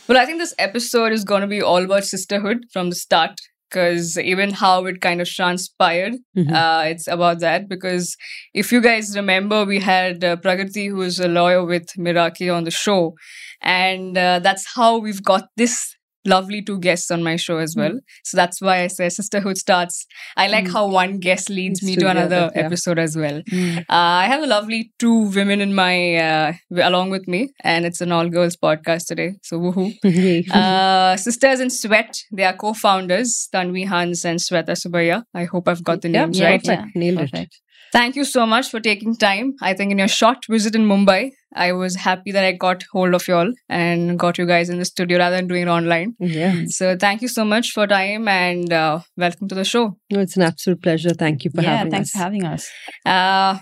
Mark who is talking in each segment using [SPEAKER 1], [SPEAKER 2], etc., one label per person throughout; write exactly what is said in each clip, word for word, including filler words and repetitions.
[SPEAKER 1] Well, I think this episode is going to be all about sisterhood from the start, because even how it kind of transpired,
[SPEAKER 2] Mhm.
[SPEAKER 1] uh, it's about that. Because if you guys remember, we had uh, Pragati, who is a lawyer with Miraki on the show. And uh, that's how we've got this lovely two guests on my show as well. So that's why I say sisterhood starts. I like
[SPEAKER 2] Mm.
[SPEAKER 1] how one guest leads
[SPEAKER 2] It's
[SPEAKER 1] me to
[SPEAKER 2] together,
[SPEAKER 1] another
[SPEAKER 2] yeah.
[SPEAKER 1] episode as well.
[SPEAKER 2] Mm.
[SPEAKER 1] Uh, I have a lovely two women in my uh, w- along with me, and it's an all girls podcast today. So woohoo!
[SPEAKER 2] Yay.
[SPEAKER 1] Uh, Sisters in Sweat. They are co-founders, Tanvi Hans and Sweta Subaya. I hope I've got the
[SPEAKER 2] Yeah,
[SPEAKER 1] names
[SPEAKER 2] yeah,
[SPEAKER 1] right.
[SPEAKER 2] perfect. Nailed it.
[SPEAKER 3] Perfect.
[SPEAKER 1] Thank you so much for taking time. I think in your short visit in Mumbai, I was happy that I got hold of y'all and got you guys in the studio rather than doing it online.
[SPEAKER 2] Yeah.
[SPEAKER 1] So thank you so much for time and uh, welcome to the show.
[SPEAKER 2] No, it's an absolute pleasure. Thank you for
[SPEAKER 3] yeah,
[SPEAKER 2] having
[SPEAKER 3] thanks
[SPEAKER 2] us.
[SPEAKER 3] for having us.
[SPEAKER 1] Uh,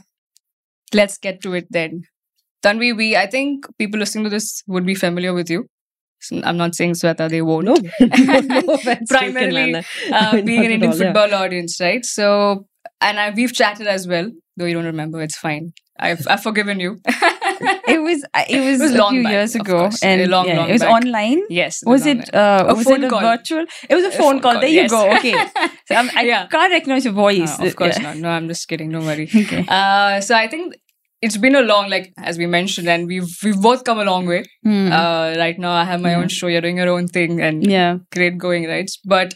[SPEAKER 1] let's get to it then. Tanvi, we I think people listening to this would be familiar with you. So I'm not saying Sweta, they won't.
[SPEAKER 2] No, no, no offense taken,
[SPEAKER 1] Primarily,
[SPEAKER 2] Anna.
[SPEAKER 1] uh,
[SPEAKER 2] Not
[SPEAKER 1] being an
[SPEAKER 2] at
[SPEAKER 1] Indian
[SPEAKER 2] all, yeah.
[SPEAKER 1] football audience, right? So, and I, we've chatted as well, though you don't remember, it's fine. I've, I've forgiven you.
[SPEAKER 3] It was uh, it was,
[SPEAKER 1] It was
[SPEAKER 3] a
[SPEAKER 1] long
[SPEAKER 3] few
[SPEAKER 1] back,
[SPEAKER 3] years
[SPEAKER 1] of
[SPEAKER 3] ago,
[SPEAKER 1] course.
[SPEAKER 3] and
[SPEAKER 1] A long,
[SPEAKER 3] yeah,
[SPEAKER 1] long
[SPEAKER 3] it was
[SPEAKER 1] back.
[SPEAKER 3] online.
[SPEAKER 1] Yes.
[SPEAKER 3] Was
[SPEAKER 1] on
[SPEAKER 3] it? Uh,
[SPEAKER 1] A
[SPEAKER 3] was
[SPEAKER 1] phone
[SPEAKER 3] it a
[SPEAKER 1] call.
[SPEAKER 3] virtual? It was a,
[SPEAKER 1] A
[SPEAKER 3] phone,
[SPEAKER 1] phone
[SPEAKER 3] call.
[SPEAKER 1] call,
[SPEAKER 3] There
[SPEAKER 1] yes.
[SPEAKER 3] you go. Okay, so I'm, I
[SPEAKER 1] Yeah.
[SPEAKER 3] can't recognize your voice.
[SPEAKER 1] Uh, of course
[SPEAKER 3] Yeah.
[SPEAKER 1] not. No, I'm just kidding. Don't worry.
[SPEAKER 3] Okay.
[SPEAKER 1] Uh, so I think it's been a long, like as we mentioned, and we've we've both come a long way.
[SPEAKER 3] Hmm.
[SPEAKER 1] Uh, right now, I have my
[SPEAKER 3] Yeah.
[SPEAKER 1] own show. You're doing your own thing, and
[SPEAKER 3] yeah.
[SPEAKER 1] great going, right? But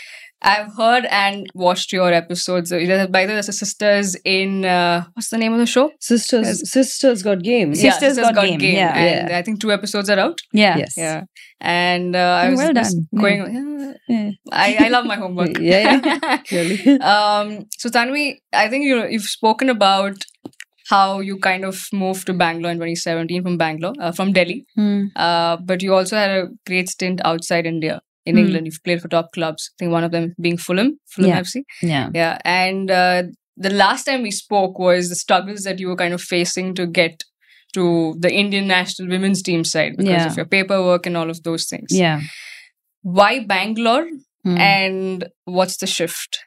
[SPEAKER 1] I've heard and watched your episodes. Either by the way, there's a sisters in uh, what's the name of the show?
[SPEAKER 2] Sisters,
[SPEAKER 1] Yes.
[SPEAKER 2] sisters got games.
[SPEAKER 1] Yeah,
[SPEAKER 3] Sisters Got Game, yeah.
[SPEAKER 1] and
[SPEAKER 2] Yeah.
[SPEAKER 1] I think two episodes are out.
[SPEAKER 3] Yeah.
[SPEAKER 2] Yes.
[SPEAKER 1] Yeah, and uh, I
[SPEAKER 3] Oh,
[SPEAKER 1] was
[SPEAKER 3] well
[SPEAKER 1] just
[SPEAKER 3] done.
[SPEAKER 1] going.
[SPEAKER 3] Yeah.
[SPEAKER 1] I, I love my homework.
[SPEAKER 2] Yeah, yeah. Clearly.
[SPEAKER 1] um. So Tanvi, I think you you've spoken about how you kind of moved to Bangalore in twenty seventeen from Bangalore, uh, from Delhi.
[SPEAKER 3] Hmm.
[SPEAKER 1] Uh, but you also had a great stint outside India. In
[SPEAKER 3] Hmm.
[SPEAKER 1] England, you've played for top clubs. I think one of them being Fulham, Fulham
[SPEAKER 3] Yeah.
[SPEAKER 1] F C.
[SPEAKER 3] Yeah.
[SPEAKER 1] Yeah, and uh, the last time we spoke was the struggles that you were kind of facing to get to the Indian national women's team side because
[SPEAKER 3] Yeah.
[SPEAKER 1] of your paperwork and all of those things.
[SPEAKER 3] Yeah.
[SPEAKER 1] Why Bangalore,
[SPEAKER 3] Hmm.
[SPEAKER 1] and what's the shift?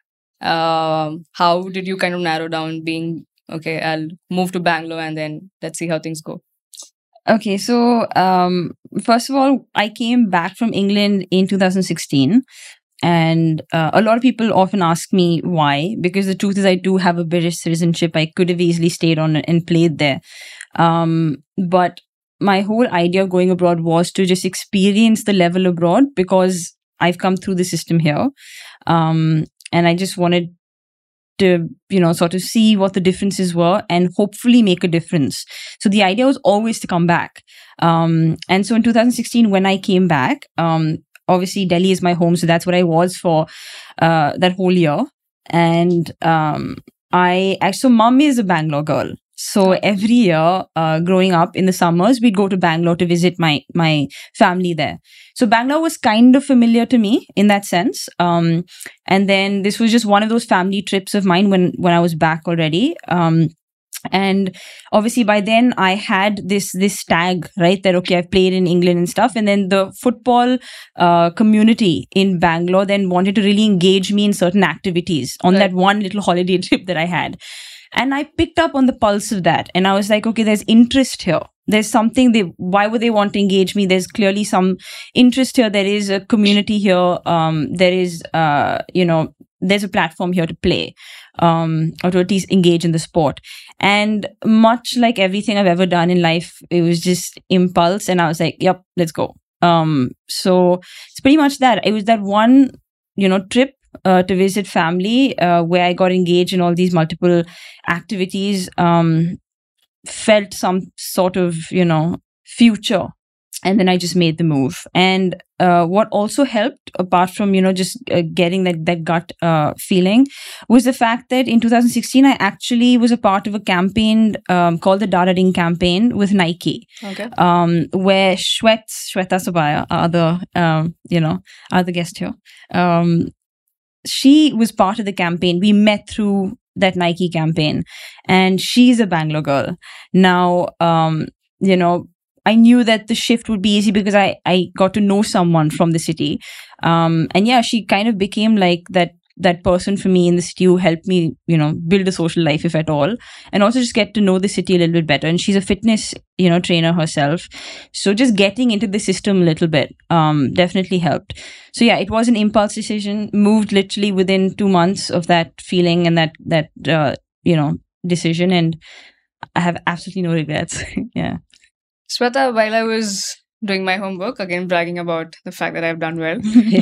[SPEAKER 1] Um, how did you kind of narrow down being okay? I'll move to Bangalore and then let's see how things go.
[SPEAKER 3] Okay, so um, first of all, I came back from England in two thousand sixteen, and uh, a lot of people often ask me why. Because the truth is, I do have a British citizenship. I could have easily stayed on and played there, um, but my whole idea of going abroad was to just experience the level abroad because I've come through the system here, um, and I just wanted to, you know, sort of see what the differences were and hopefully make a difference. So the idea was always to come back. Um, and so in two thousand sixteen, when I came back, um, obviously Delhi is my home. So that's what I was for uh, that whole year. And um, I actually, so mum is a Bangalore girl. So every year, uh, growing up in the summers, we'd go to Bangalore to visit my my family there. So Bangalore was kind of familiar to me in that sense. Um, and then this was just one of those family trips of mine when when I was back already. Um, and obviously by then I had this this tag, right, that okay, I've played in England and stuff. And then the football uh, community in Bangalore then wanted to really engage me in certain activities on
[SPEAKER 1] Right.
[SPEAKER 3] that one little holiday trip that I had. And I picked up on the pulse of that. And I was like, okay, there's interest here. There's something they, why would they want to engage me? There's clearly some interest here. There is a community here. Um, there is, uh, you know, there's a platform here to play, um, or to at least engage in the sport. And much like everything I've ever done in life, it was just impulse. And I was like, yep, let's go. Um, so it's pretty much that. It was that one, you know, trip Uh, to visit family, uh, where I got engaged in all these multiple activities, um, felt some sort of, you know, future. And then I just made the move. And uh, what also helped, apart from, you know, just uh, getting that, that gut uh, feeling, was the fact that in two thousand sixteen, I actually was a part of a campaign um, called the Dada Ding campaign with Nike.
[SPEAKER 1] Okay.
[SPEAKER 3] Um, where Shwet, Shweta Subaya, our other, um, you know, other guest here, um, she was part of the campaign. We met through that Nike campaign, and she's a Bangalore girl. Now, um, you know, I knew that the shift would be easy because I, I got to know someone from the city. Um, and yeah, she kind of became like that that person for me in the city who helped me, you know, build a social life, if at all, and also just get to know the city a little bit better. And she's a fitness, you know, trainer herself. So just getting into the system a little bit um, definitely helped. So yeah, it was an impulse decision, moved literally within two months of that feeling and that, that uh, you know, decision. And I have absolutely no regrets. Yeah.
[SPEAKER 1] Sweta, while I was doing my homework, again bragging about the fact that I've done well,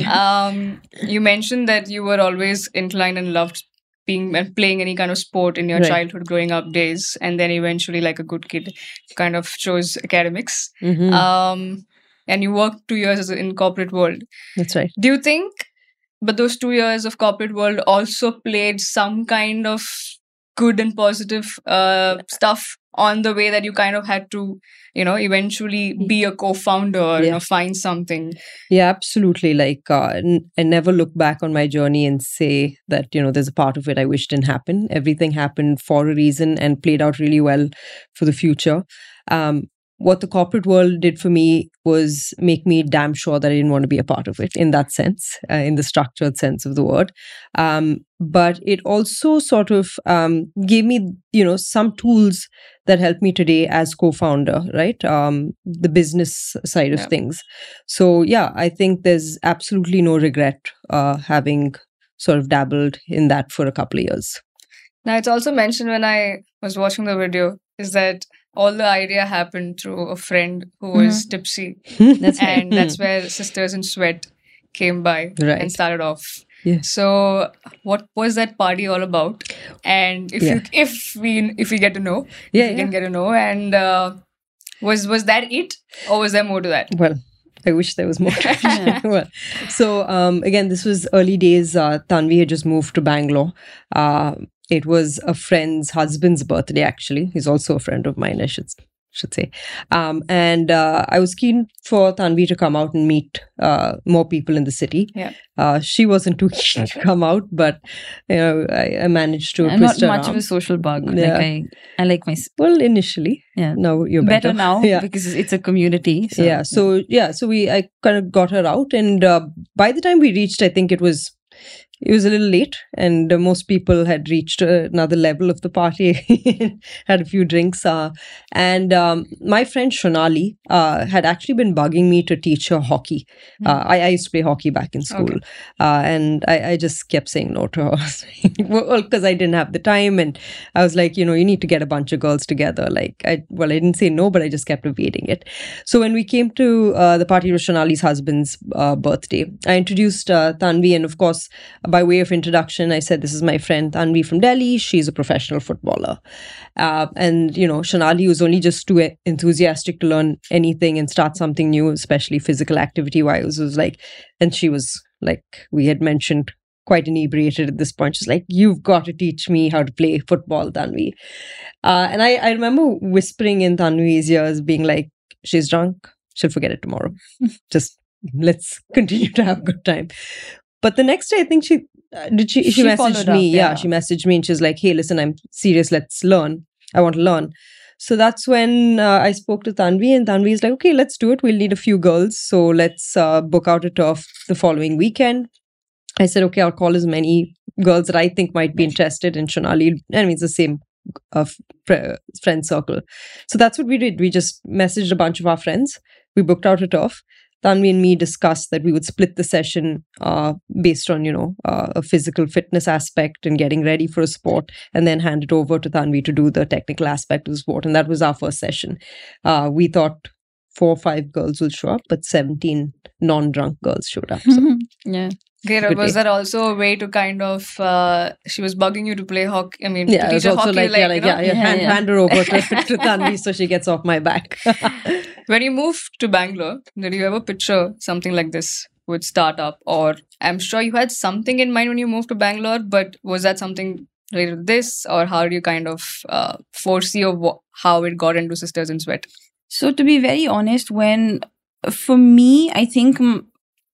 [SPEAKER 1] um, you mentioned that you were always inclined and loved being and playing any kind of sport in your
[SPEAKER 2] Right.
[SPEAKER 1] childhood growing up days, and then eventually, like a good kid, kind of chose academics.
[SPEAKER 2] Mhm.
[SPEAKER 1] Um, and you worked two years as a- in corporate world.
[SPEAKER 2] That's right.
[SPEAKER 1] Do you think, but those two years of corporate world also played some kind of good and positive uh, stuff on the way that you kind of had to, you know, eventually be a co-founder or, you
[SPEAKER 2] Yeah.
[SPEAKER 1] know, find something?
[SPEAKER 2] Yeah, absolutely. Like, uh, n- I never look back on my journey and say that, you know, there's a part of it I wish didn't happen. Everything happened for a reason and played out really well for the future. Um, what the corporate world did for me was make me damn sure that I didn't want to be a part of it in that sense, uh, in the structured sense of the word. Um, but it also sort of um, gave me, you know, some tools that help me today as co-founder, right? Um, the business side of
[SPEAKER 1] Yeah.
[SPEAKER 2] things. So yeah, I think there's absolutely no regret uh, having sort of dabbled in that for a couple of years.
[SPEAKER 1] Now, it's also mentioned when I was watching the video is that all the idea happened through a friend who was tipsy.
[SPEAKER 3] That's right.
[SPEAKER 1] And that's where Sisters in Sweat came by
[SPEAKER 2] Right.
[SPEAKER 1] and started off.
[SPEAKER 2] Yeah.
[SPEAKER 1] So, what was that party all about? And if
[SPEAKER 2] Yeah.
[SPEAKER 1] you, if we, if we get to know,
[SPEAKER 2] Yeah,
[SPEAKER 1] if we
[SPEAKER 2] yeah.
[SPEAKER 1] can get to know, and uh, was was that it, or was there more to that?
[SPEAKER 2] Well, I wish there was more. Well, so um, again, this was early days. Uh, Tanvi had just moved to Bangalore. Uh, it was a friend's husband's birthday. Actually, he's also a friend of mine. I should should say. Um, and uh, I was keen for Tanvi to come out and meet uh, more people in the city.
[SPEAKER 1] Yeah.
[SPEAKER 2] Uh, she wasn't too keen to come out, but you know, I, I managed to
[SPEAKER 3] I'm not
[SPEAKER 2] twist her
[SPEAKER 3] much
[SPEAKER 2] arm.
[SPEAKER 3] of a social bug.
[SPEAKER 2] Yeah.
[SPEAKER 3] Like I, I like my s-
[SPEAKER 2] Well, initially,
[SPEAKER 3] yeah.
[SPEAKER 2] now you're
[SPEAKER 3] better,
[SPEAKER 2] better,
[SPEAKER 3] now
[SPEAKER 2] Yeah.
[SPEAKER 3] because it's a community. So,
[SPEAKER 2] yeah so yeah so we I kind of got her out, and uh, by the time we reached, I think it was it was a little late, and uh, most people had reached uh, another level of the party, had a few drinks, uh, and um, my friend Shonali uh, had actually been bugging me to teach her hockey. uh, I, I used to play hockey back in school.
[SPEAKER 1] Okay.
[SPEAKER 2] uh, and I, I just kept saying no to her. Well, because I didn't have the time, and I was like, you know, you need to get a bunch of girls together. Like, I well, I didn't say no, but I just kept evading it. So when we came to uh, the party, it was Shonali's husband's uh, birthday. I introduced uh, Tanvi, and of course, by way of introduction, I said, this is my friend Tanvi from Delhi. She's a professional footballer. Uh, and, you know, Shonali was only just too e- enthusiastic to learn anything and start something new, especially physical activity wise. It was like, and she was like, we had mentioned, quite inebriated at this point. She's like, you've got to teach me how to play football, Tanvi. Uh, and I, I remember whispering in Tanvi's ears, being like, she's drunk. She'll forget it tomorrow. Just let's continue to have a good time. But the next day, I think she uh, did. She she,
[SPEAKER 3] She
[SPEAKER 2] messaged
[SPEAKER 3] followed
[SPEAKER 2] me.
[SPEAKER 3] up,
[SPEAKER 2] yeah.
[SPEAKER 3] yeah.
[SPEAKER 2] she messaged me, and she's like, "Hey, listen, I'm serious. Let's learn. I want to learn." So that's when uh, I spoke to Tanvi, and Tanvi is like, "Okay, let's do it. We'll need a few girls, so let's uh, book out a turf the following weekend." I said, "Okay, I'll call as many girls that I think might be interested in Shonali." I mean, it's the same uh, fr- friend circle. So that's what we did. We just messaged a bunch of our friends. We booked out a turf. Tanvi and me discussed that we would split the session uh, based on, you know, uh, a physical fitness aspect and getting ready for a sport, and then hand it over to Tanvi to do the technical aspect of the sport. And that was our first session. Uh, we thought four or five girls will show up, but seventeen non-drunk girls showed up. So.
[SPEAKER 3] yeah.
[SPEAKER 1] Great.
[SPEAKER 2] Good
[SPEAKER 1] Was
[SPEAKER 2] day.
[SPEAKER 1] that also a way to kind of, uh, she was bugging you to play hockey? I mean,
[SPEAKER 2] Yeah,
[SPEAKER 1] to
[SPEAKER 2] it
[SPEAKER 1] teach
[SPEAKER 2] was
[SPEAKER 1] her
[SPEAKER 2] also
[SPEAKER 1] hockey,
[SPEAKER 2] like,
[SPEAKER 1] like,
[SPEAKER 2] yeah,
[SPEAKER 1] you
[SPEAKER 2] like,
[SPEAKER 1] know?
[SPEAKER 2] yeah, yeah,
[SPEAKER 3] Yeah,
[SPEAKER 2] hand,
[SPEAKER 3] yeah.
[SPEAKER 2] hand her over to, to Tanvi so she gets off my back.
[SPEAKER 1] When you moved to Bangalore, did you ever picture something like this would start up? Or I'm sure you had something in mind when you moved to Bangalore, but was that something related to this? Or how do you kind of uh, foresee of wh- how it got into Sisters in Sweat?
[SPEAKER 3] So to be very honest, when for me, I think, mm,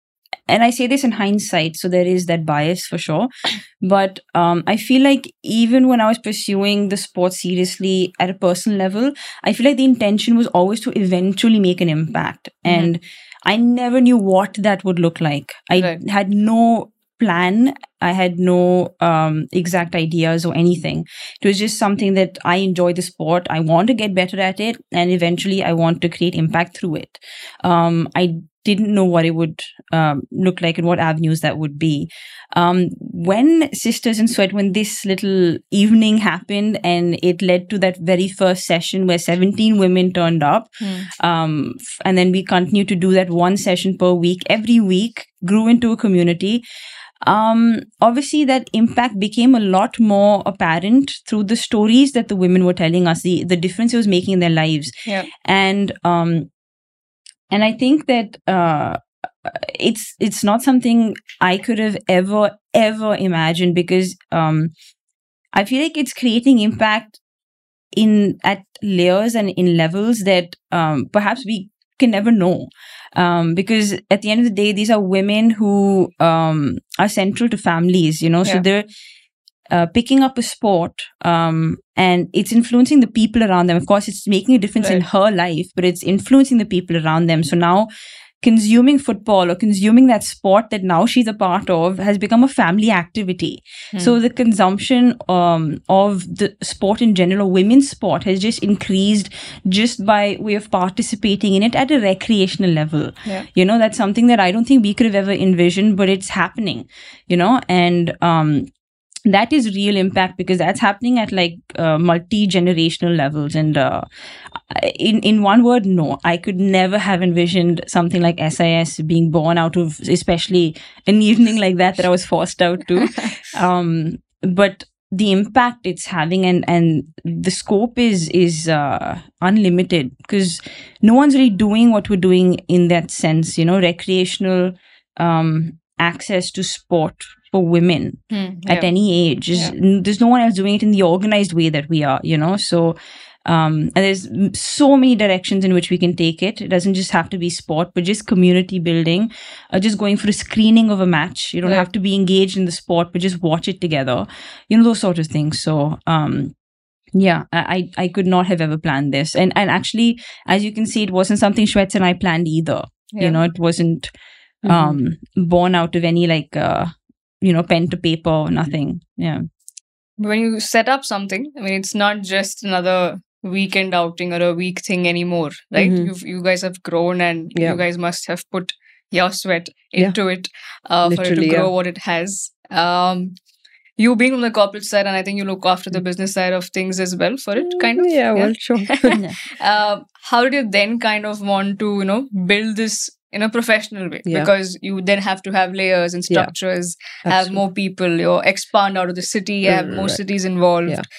[SPEAKER 3] and I say this in hindsight, so there is that bias for sure. But um, I feel like even when I was pursuing the sport seriously at a personal level, I feel like the intention was always to eventually make an impact.
[SPEAKER 1] Mhm.
[SPEAKER 3] And I never knew what that would look like. I
[SPEAKER 1] Right.
[SPEAKER 3] had no plan. I had no um, exact ideas or anything. It was just something that I enjoy the sport. I want to get better at it, and eventually I want to create impact through it. Um, I didn't know what it would um, look like and what avenues that would be. Um, when Sisters in Sweat, when this little evening happened and it led to that very first session where seventeen women turned up,
[SPEAKER 1] Hmm.
[SPEAKER 3] um, f- and then we continued to do that one session per week, every week, grew into a community. Um, obviously that impact became a lot more apparent through the stories that the women were telling us, the, the difference it was making in their lives.
[SPEAKER 1] Yeah.
[SPEAKER 3] And, um, and I think that, uh, it's, it's not something I could have ever, ever imagined, because, um, I feel like it's creating impact in, at layers and in levels that, um, perhaps we can never know. Um, because at the end of the day, these are women who um, are central to families, you know, so
[SPEAKER 1] Yeah.
[SPEAKER 3] they're uh, picking up a sport um, and it's influencing the people around them. Of course, it's making a difference in
[SPEAKER 1] Right.
[SPEAKER 3] her life, but it's influencing the people around them. So now consuming football or consuming that sport that now she's a part of has become a family activity.
[SPEAKER 1] Hmm.
[SPEAKER 3] So the consumption um, of the sport in general, women's sport, has just increased just by way of participating in it at a recreational level.
[SPEAKER 1] Yeah.
[SPEAKER 3] You know, that's something that I don't think we could have ever envisioned, but it's happening, you know, and um, that is real impact, because that's happening at like uh, multi-generational levels. And uh, in in one word, no, I could never have envisioned something like S I S being born out of, especially an evening like that that I was forced out to. Um, but the impact it's having and and the scope is is uh, unlimited, because no one's really doing what we're doing in that sense. You know, recreational um, access to sport for women
[SPEAKER 1] Hmm.
[SPEAKER 3] at
[SPEAKER 1] Yeah.
[SPEAKER 3] any age. Is-
[SPEAKER 1] Yeah.
[SPEAKER 3] n- There's no one else doing it in the organized way that we are, you know. So, um, and there's m- so many directions in which we can take it. It doesn't just have to be sport, but just community building, uh, just going for a screening of a match. You don't
[SPEAKER 1] Right.
[SPEAKER 3] have to be engaged in the sport, but just watch it together. You know, those sort of things. So, um, yeah, I, I I could not have ever planned this. And and actually, as you can see, it wasn't something Shwets and I planned either.
[SPEAKER 1] Yeah.
[SPEAKER 3] You know, it wasn't
[SPEAKER 2] Mhm.
[SPEAKER 3] um born out of any like uh you know pen to paper or nothing. Yeah.
[SPEAKER 1] When you set up something, I mean, it's not just another weekend outing or a week thing anymore, right?
[SPEAKER 2] Mhm.
[SPEAKER 1] You've, you guys have grown, and
[SPEAKER 2] Yeah.
[SPEAKER 1] you guys must have put your sweat
[SPEAKER 2] Yeah.
[SPEAKER 1] into it uh, for it to
[SPEAKER 2] Literally,
[SPEAKER 1] grow
[SPEAKER 2] yeah.
[SPEAKER 1] what it has. Um, you being on the corporate side, and I think you look after the business side of things as well for it, kind of.
[SPEAKER 2] Mm, Yeah, well, sure.
[SPEAKER 1] uh, how did you then kind of want to, you know, build this in a professional way?
[SPEAKER 2] Yeah.
[SPEAKER 1] Because you then have to have layers and
[SPEAKER 2] Yeah.
[SPEAKER 1] structures, have
[SPEAKER 2] Absolutely.
[SPEAKER 1] more people, you expand out of the city, have more
[SPEAKER 2] Right.
[SPEAKER 1] cities involved.
[SPEAKER 2] Yeah.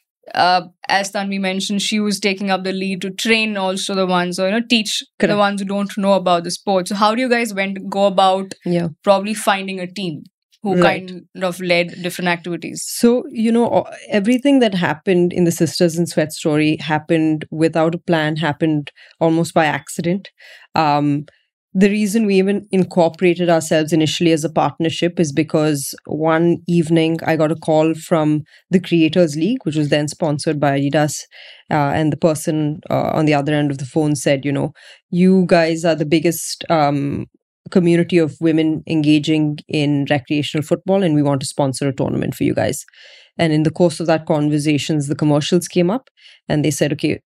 [SPEAKER 1] Uh, as Tanvi mentioned, she was taking up the lead to train also the ones, or you know, teach the
[SPEAKER 2] Correct.
[SPEAKER 1] ones who don't know about the sport. So how do you guys went go about
[SPEAKER 2] Yeah.
[SPEAKER 1] probably finding a team who
[SPEAKER 2] Right.
[SPEAKER 1] kind of led different activities?
[SPEAKER 2] So, you know, o- everything that happened in the Sisters in Sweat story happened without a plan, happened almost by accident. Um, the reason we even incorporated ourselves initially as a partnership is because one evening I got a call from the Creators League, which was then sponsored by Adidas. Uh, and the person uh, on the other end of the phone said, you know, you guys are the biggest um, community of women engaging in recreational football, and we want to sponsor a tournament for you guys. And in the course of that conversations, the commercials came up, and they said, okay,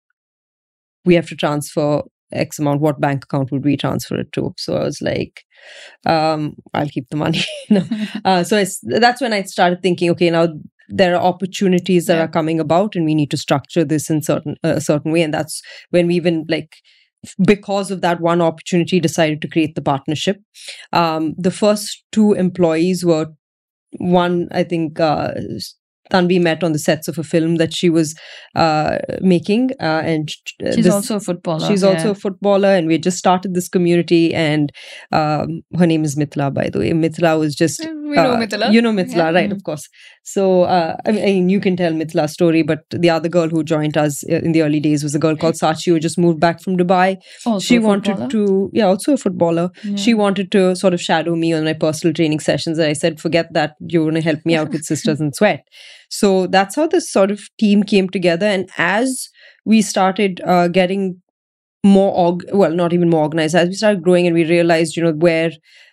[SPEAKER 2] we have to transfer X amount. What bank account would we transfer it to? So I was like, um, I'll keep the money. No. uh, so it's, that's when I started thinking, okay, now there are opportunities that
[SPEAKER 1] Yeah.
[SPEAKER 2] are coming about, and we need to structure this in certain a certain way. And that's when we even like, because of that one opportunity, decided to create the partnership. Um, the first two employees were one, I think, uh, Tanvi met on the sets of a film that she was uh, making, uh, and uh,
[SPEAKER 3] She's
[SPEAKER 2] this-
[SPEAKER 3] also a footballer.
[SPEAKER 2] she's
[SPEAKER 3] yeah.
[SPEAKER 2] also a footballer, and we just started this community. And um, her name is Mithila, by the way. Mithila was just
[SPEAKER 1] We know
[SPEAKER 2] uh,
[SPEAKER 1] Mithila.
[SPEAKER 2] You know Mithila,
[SPEAKER 1] Yeah.
[SPEAKER 2] right? Of course. So uh, I mean, I mean, you can tell Mithila's story, but the other girl who joined us uh, in the early days was a girl called Sachi, who just moved back from Dubai.
[SPEAKER 3] Also
[SPEAKER 2] She
[SPEAKER 3] a
[SPEAKER 2] wanted
[SPEAKER 3] footballer.
[SPEAKER 2] to, yeah, also a footballer.
[SPEAKER 3] Yeah.
[SPEAKER 2] She wanted to sort of shadow me on my personal training sessions. And I said, forget that, you're going to help me out with Sisters in Sweat. So that's how this sort of team came together. And as we started uh, getting more, org- well, not even more organized, as we started growing and we realized, you know, where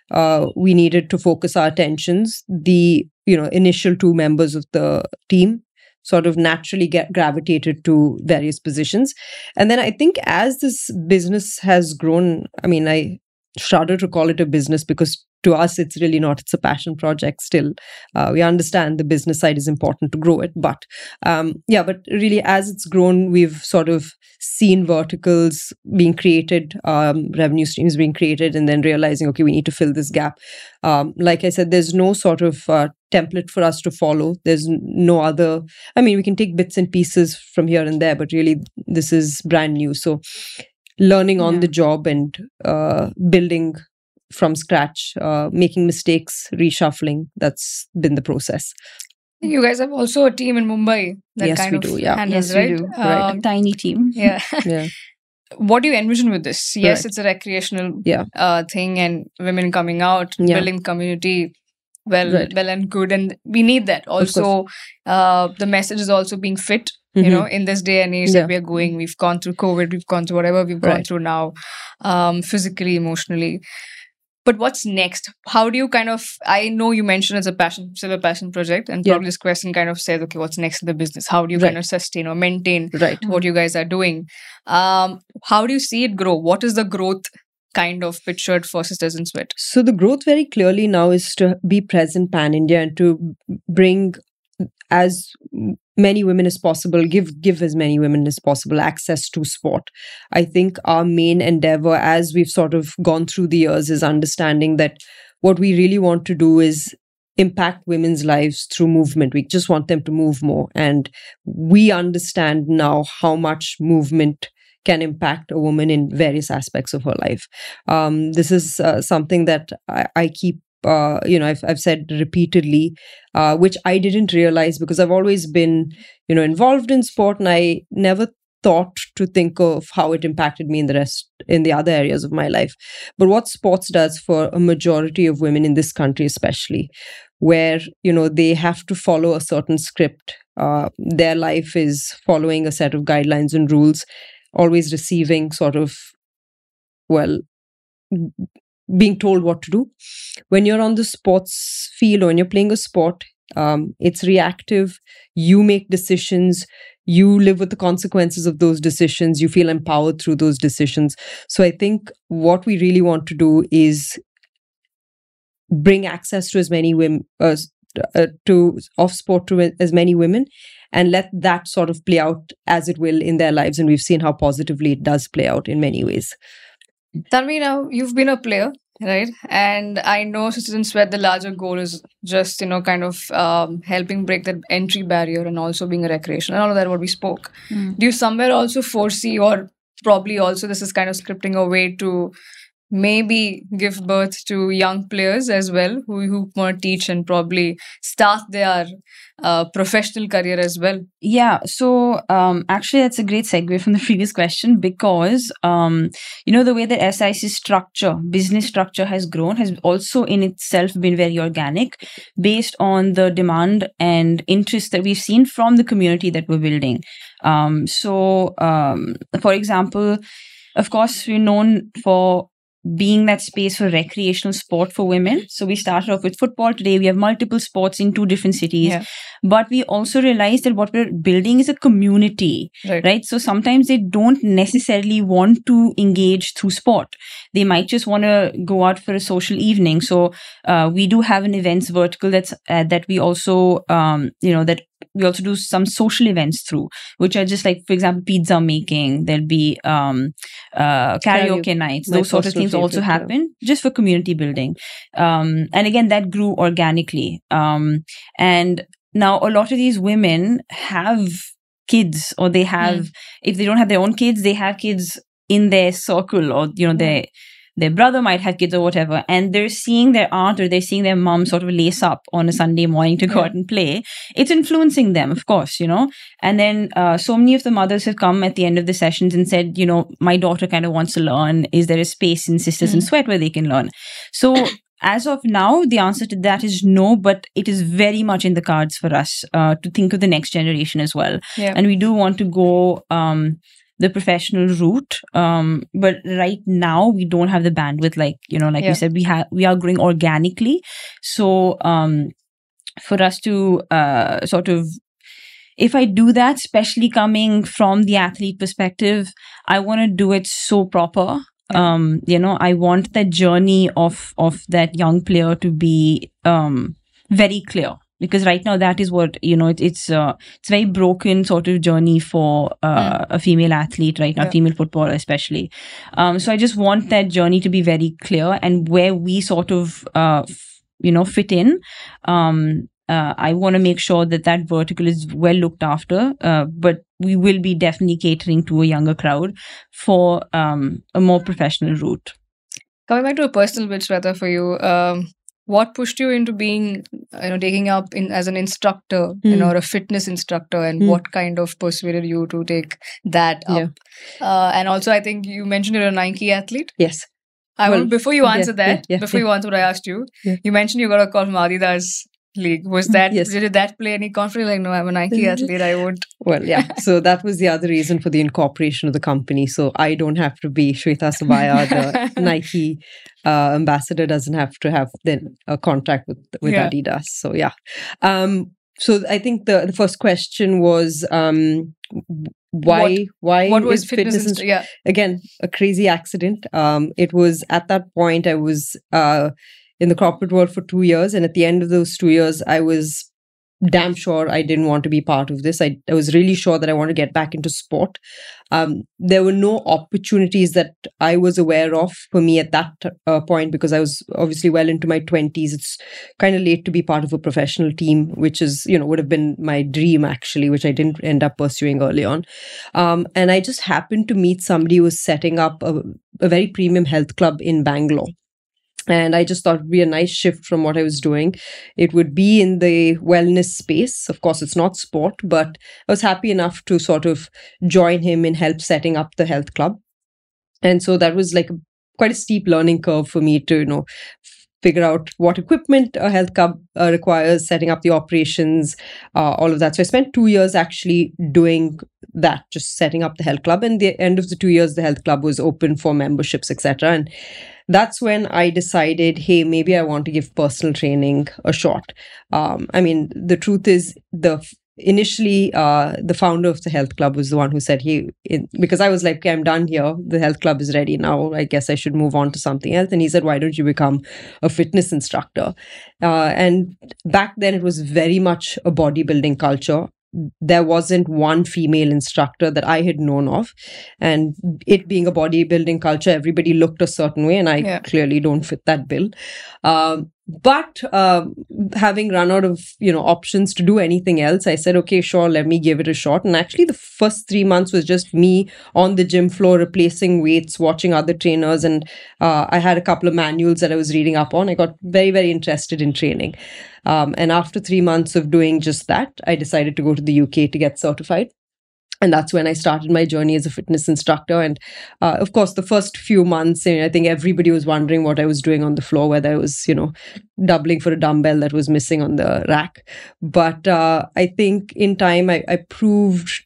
[SPEAKER 2] uh, we needed to focus our attentions, the you know initial two members of the team sort of naturally get gravitated to various positions. And then I think as this business has grown, I mean, I shudder to call it a business because to us it's really not. It's a passion project still. Uh, we understand the business side is important to grow it, but um, yeah, but really as it's grown, we've sort of seen verticals being created, um, revenue streams being created, and then realizing, okay, we need to fill this gap. Um, like I said, there's no sort of uh, template for us to follow. There's no other, I mean, we can take bits and pieces from here and there, but really this is brand new. So learning on
[SPEAKER 3] Yeah.
[SPEAKER 2] the job and uh, building from scratch, uh, making mistakes, reshuffling, that's been the process.
[SPEAKER 1] You guys have also a team in Mumbai that
[SPEAKER 2] Yes,
[SPEAKER 1] kind
[SPEAKER 2] we
[SPEAKER 1] of
[SPEAKER 2] do, yeah.
[SPEAKER 1] handles,
[SPEAKER 3] Yes,
[SPEAKER 1] right?
[SPEAKER 3] we do.
[SPEAKER 2] Right.
[SPEAKER 1] Um,
[SPEAKER 3] A tiny team.
[SPEAKER 1] yeah.
[SPEAKER 2] Yeah.
[SPEAKER 1] What do you envision with this? Yes,
[SPEAKER 2] Right.
[SPEAKER 1] it's a recreational
[SPEAKER 2] Yeah.
[SPEAKER 1] uh, thing, and women coming out,
[SPEAKER 2] Yeah.
[SPEAKER 1] building community. Well,
[SPEAKER 2] Right.
[SPEAKER 1] well and good, and we need that. Also, uh, the message is also being fit. You
[SPEAKER 2] Mhm.
[SPEAKER 1] know, in this day and age
[SPEAKER 2] Yeah.
[SPEAKER 1] that we are going, we've gone through COVID, we've gone through whatever we've gone
[SPEAKER 2] Right.
[SPEAKER 1] through now, um, physically, emotionally. But what's next? How do you kind of? I know you mentioned it's a passion, still a passion project, and
[SPEAKER 2] Yeah.
[SPEAKER 1] probably this question kind of says, okay, what's next in the business? How do you
[SPEAKER 2] Right.
[SPEAKER 1] kind of sustain or maintain
[SPEAKER 2] Right.
[SPEAKER 1] what you guys are doing? Um, how do you see it grow? What is the growth kind of pictured for Sisters in Sweat?
[SPEAKER 2] So the growth very clearly now is to be present pan India and to bring as many women as possible, give give as many women as possible access to sport. I think our main endeavor, as we've sort of gone through the years, is understanding that what we really want to do is impact women's lives through movement. We just want them to move more, and we understand now how much movement can impact a woman in various aspects of her life. Um, this is uh, something that I, I keep, uh, you know, I've, I've said repeatedly, uh, which I didn't realize because I've always been, you know, involved in sport, and I never thought to think of how it impacted me in the rest, in the other areas of my life. But what sports does for a majority of women in this country, especially, where, you know, they have to follow a certain script. Uh, their life is following a set of guidelines and rules, always receiving sort of, well, being told what to do. When you're on the sports field or when you're playing a sport, um, it's reactive. You make decisions. You live with the consequences of those decisions. You feel empowered through those decisions. So I think what we really want to do is bring access to as many women, uh, uh, to of sport to as many women, and let that sort of play out as it will in their lives. And we've seen how positively it does play out in many ways.
[SPEAKER 1] Tanvi, now you've been a player, right? And I know Sisters in Sweat, the larger goal is just, you know, kind of um, helping break that entry barrier and also being a recreation and all of that, what we spoke.
[SPEAKER 3] Mm.
[SPEAKER 1] Do you somewhere also foresee, or probably also this is kind of scripting a way to maybe give birth to young players as well who, who want to teach and probably start their uh, professional career as well?
[SPEAKER 3] Yeah, so um, actually, that's a great segue from the previous question because, um, you know, the way that S I C's structure, business structure has grown has also in itself been very organic based on the demand and interest that we've seen from the community that we're building. Um, so, um, for example, of course, we're known for being that space for recreational sport for women. So we started off with football. Today we have multiple sports in two different cities.
[SPEAKER 1] Yeah.
[SPEAKER 3] But we also realized that what we're building is a community,
[SPEAKER 1] Right.
[SPEAKER 3] right? So sometimes they don't necessarily want to engage through sport. They might just want to go out for a social evening. So uh, we do have an events vertical that's uh, that we also, um, you know, that we also do some social events through, which are just like, for example, pizza making. There'll be um, uh, karaoke,
[SPEAKER 2] Karaoke.
[SPEAKER 3] nights.
[SPEAKER 2] My
[SPEAKER 3] Those sort of
[SPEAKER 2] personal
[SPEAKER 3] things also
[SPEAKER 2] favorite, yeah.
[SPEAKER 3] happen just for community building. Um, and again, that grew organically. Um, and now a lot of these women have kids, or they have,
[SPEAKER 1] Mm.
[SPEAKER 3] if they don't have their own kids, they have kids in their circle, or, you know, their their brother might have kids or whatever, and they're seeing their aunt or they're seeing their mom sort of lace up on a Sunday morning to go
[SPEAKER 1] Yeah.
[SPEAKER 3] out and play. It's influencing them, of course, you know. And then uh, so many of the mothers have come at the end of the sessions and said, you know, my daughter kind of wants to learn. Is there a space in Sisters in
[SPEAKER 1] Mhm.
[SPEAKER 3] Sweat where they can learn? So as of now, the answer to that is no, but it is very much in the cards for us uh, to think of the next generation as well.
[SPEAKER 1] Yeah.
[SPEAKER 3] And we do want to go um, the professional route. Um, but right now we don't have the bandwidth, like, you know, like
[SPEAKER 1] Yeah.
[SPEAKER 3] you said, we have, we are growing organically. So, um, for us to, uh, sort of, if I do that, especially coming from the athlete perspective, I want to do it so proper.
[SPEAKER 1] Yeah.
[SPEAKER 3] Um, you know, I want that journey of, of that young player to be, um, very clear. Because right now that is what, you know, it, it's uh, it's very broken sort of journey for uh, mm. a female athlete right now, yeah. female footballer especially. Um, so I just want that journey to be very clear, and where we sort of, uh, f- you know, fit in. Um, uh, I want to make sure that that vertical is well looked after, uh, but we will be definitely catering to a younger crowd for um, a more professional route.
[SPEAKER 1] Coming back to a personal bit, Shweta, for you, um, what pushed you into being, you know, taking up in as an instructor, mm. you know, or a fitness instructor, and mm. what kind of persuaded you to take that up? Yeah. Uh, and also, I think you mentioned you're a Nike athlete.
[SPEAKER 2] Yes.
[SPEAKER 1] I well, want before you answer
[SPEAKER 2] yeah,
[SPEAKER 1] that,
[SPEAKER 2] yeah, yeah,
[SPEAKER 1] before
[SPEAKER 2] yeah.
[SPEAKER 1] you answer what I asked you,
[SPEAKER 2] yeah.
[SPEAKER 1] you mentioned you got a call from Adidas League. Was that
[SPEAKER 2] yes.
[SPEAKER 1] did that play any conflict? Like, no, I'm a Nike athlete. I won't.
[SPEAKER 2] Well, yeah. So that was the other reason for the incorporation of the company. So I don't have to be Shweta Sabaya, the Nike uh, ambassador doesn't have to have then a contract with with yeah. Adidas. So yeah. Um. So I think the the first question was um. Why?
[SPEAKER 1] What,
[SPEAKER 2] why
[SPEAKER 1] what was
[SPEAKER 2] is
[SPEAKER 1] fitness?
[SPEAKER 2] fitness
[SPEAKER 1] inst- yeah.
[SPEAKER 2] Again, a crazy accident. Um. It was at that point I was uh. in the corporate world for two years. And at the end of those two years, I was damn sure I didn't want to be part of this. I, I was really sure that I want to get back into sport. Um, there were no opportunities that I was aware of for me at that uh, point, because I was obviously well into my twenties. It's kind of late to be part of a professional team, which is, you know, would have been my dream actually, which I didn't end up pursuing early on. Um, and I just happened to meet somebody who was setting up a, a very premium health club in Bangalore. And I just thought it would be a nice shift from what I was doing. It would be in the wellness space. Of course, it's not sport, but I was happy enough to sort of join him in help setting up the health club. And so that was like a, quite a steep learning curve for me to, you know, figure out what equipment a health club uh, requires, setting up the operations, uh, all of that. So I spent two years actually doing that, just setting up the health club. And the end of the two years, the health club was open for memberships, et cetera. And that's when I decided, hey, maybe I want to give personal training a shot. Um, I mean, the truth is, the initially uh, the founder of the health club was the one who said, hey, it, because I was like, okay, I'm done here. The health club is ready now. I guess I should move on to something else. And he said, why don't you become a fitness instructor? Uh, and back then it was very much a bodybuilding culture. There wasn't one female instructor that I had known of. And it being a bodybuilding culture, everybody looked a certain way, and I yeah. clearly don't fit that bill. Um, but um, having run out of, you know, options to do anything else, I said, okay, sure, let me give it a shot. And actually the first three months was just me on the gym floor, replacing weights, watching other trainers. And uh, I had a couple of manuals that I was reading up on. I got very, very interested in training. Um, and after three months of doing just that, I decided to go to the U K to get certified. And that's when I started my journey as a fitness instructor. And uh, of course, the first few months, you know, I think everybody was wondering what I was doing on the floor, whether I was, you know, doubling for a dumbbell that was missing on the rack. But uh, I think in time, I, I proved